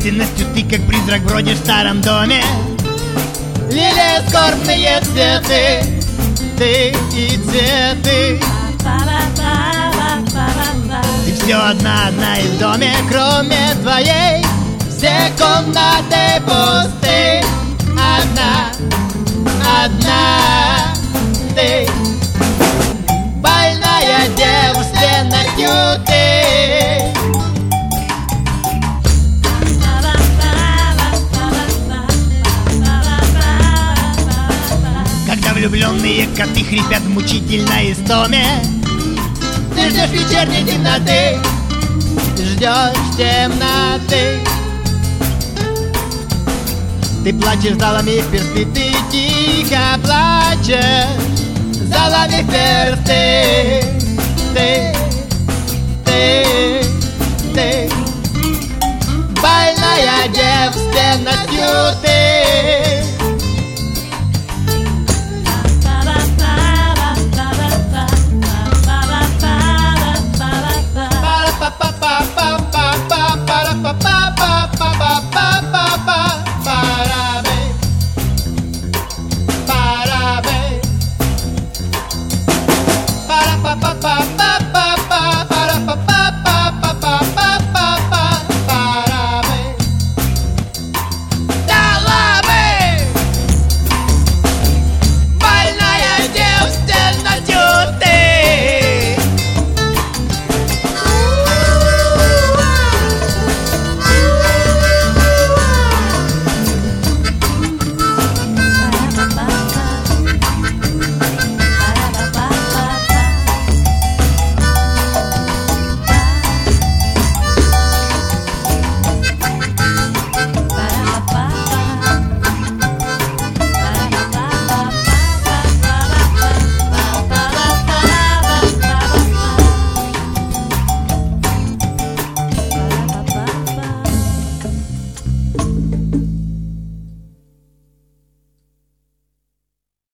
таинственностью ты, как призрак, бродишь в старом доме. Лилия, скорбные цветы, ты и цветы. Ты все одна и в доме, кроме твоей. Все комнаты пусты. Одна ты. Больная девственностью ты. Когда влюбленные коты хрипят в мучительной истоме, ты ждешь вечерней темноты, ждешь темноты. Ты плачешь, заломив персты, ты тихо плачешь, заломив персты. Ты больная девственностью ты.